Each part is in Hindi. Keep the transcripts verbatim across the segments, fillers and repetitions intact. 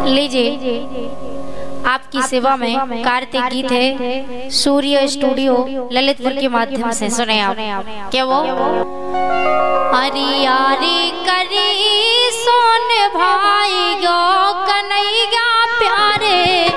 लीजिए आपकी सेवा में कार्तिक गीत है सूर्य स्टूडियो ललितपुर के माध्यम से सुने आप। क्या वो हरियारी करी सोन भाई गो कन्हैया प्यारे,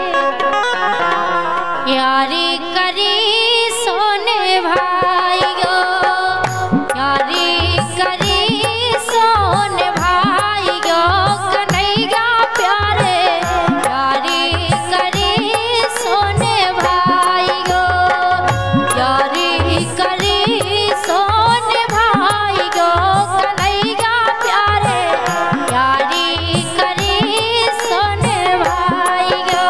यारी करी सोन भाई गो, यारी करी सोन भाई गो कन्हैया प्यारे, यारी करी सोन भाई गो, यारी करी सोन भाई गो कन्हैया प्यारे, यारी करी सोन भाई गो।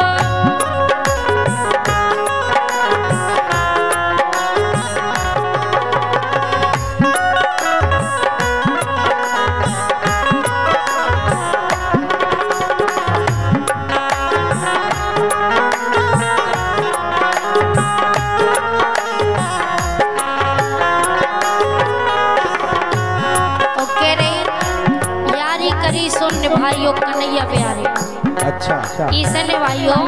सुन भाइयों कन्हैया प्यारे। अच्छा अच्छा ईसन भाइयों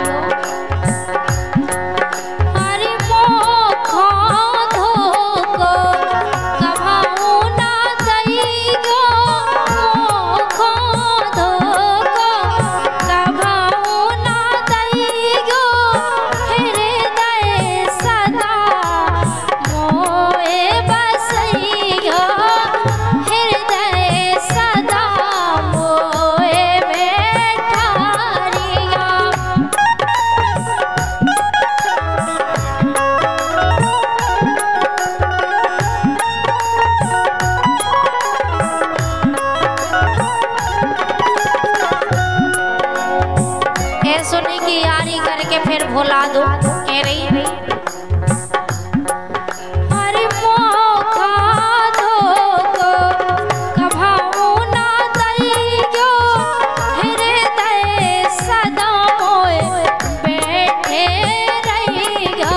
सुनी की यारी करके फिर भुला दो कह रही हरि मोखा धोको कभाऊ ना दइयो, हृदय सदा मोए बैठे रहिगा,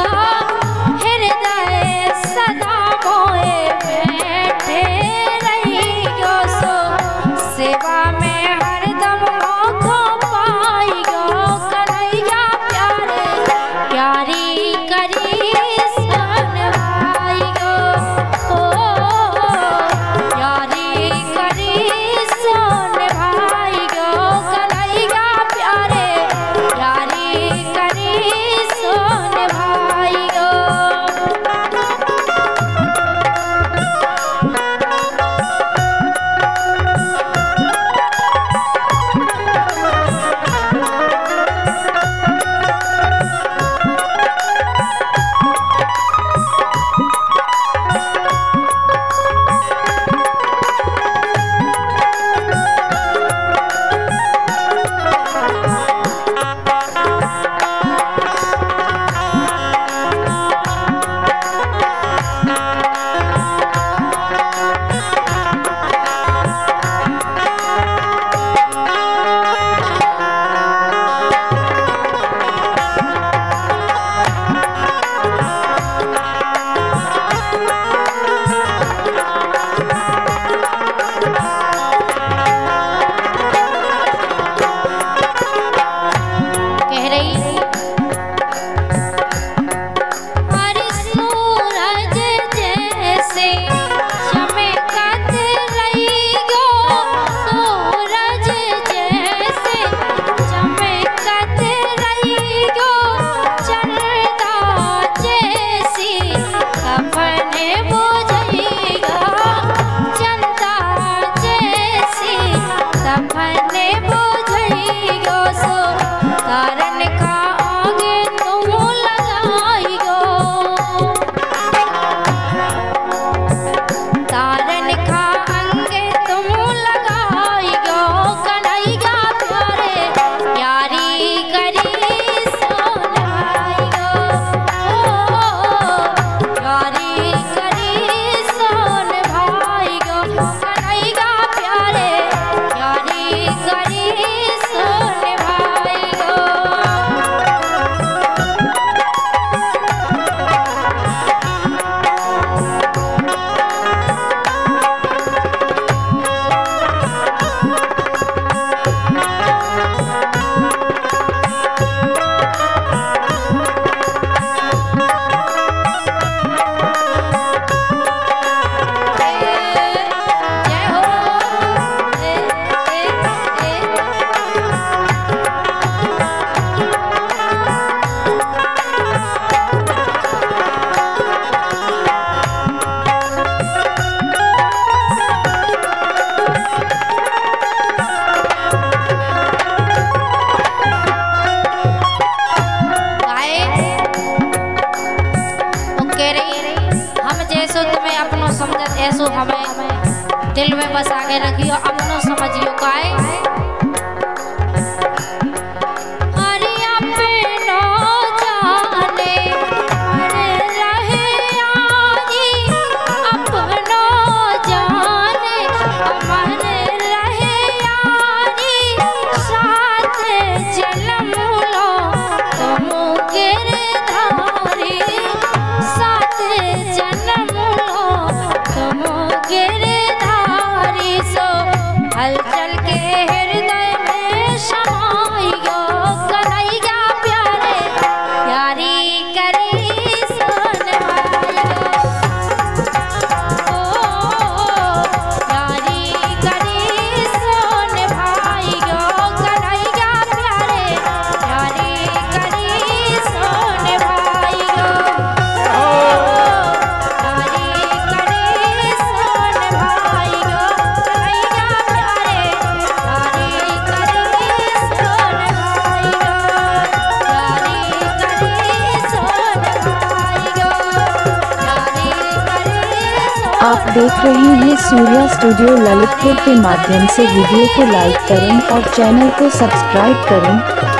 हृदय सदा मोए बैठे रहियो, सो सेवा में हरदम मोखो पाई गो कन्हैया प्यारे, यारी करी सोन भाई गो, ओ यारी करी सोन भाई गो कन्हैया प्यारे, यारी करी सोन भाई गो। करी सोन भाई दिल में बसा के रखियो, अपनो समझियो काए। अरे अपनो जाने अरे रहे यारी, अपनो जाने अमर रहे यारी, साथ जन्म लो तुम गिरधारी, साथ जन्म लो तुम गिरधारी। सो हलचल के हृदय में समाइयो, कन्हैया प्यारे प्यारी करी सुन भाइयो। ओ प्यारी करी सुन भाइयो, कन्हैया प्यारे प्यारी करी सुन भाइयो। ओ प्यारी करी सुन भाइयो, कन्हैया प्यारे प्यारी करी सुन भाइयो, प्यारी करी सुन भाइयो, प्यारी करी सुन। आप देख रहे हैं सूर्या स्टूडियो ललितपुर के माध्यम से। वीडियो को लाइक करें और चैनल को सब्सक्राइब करें।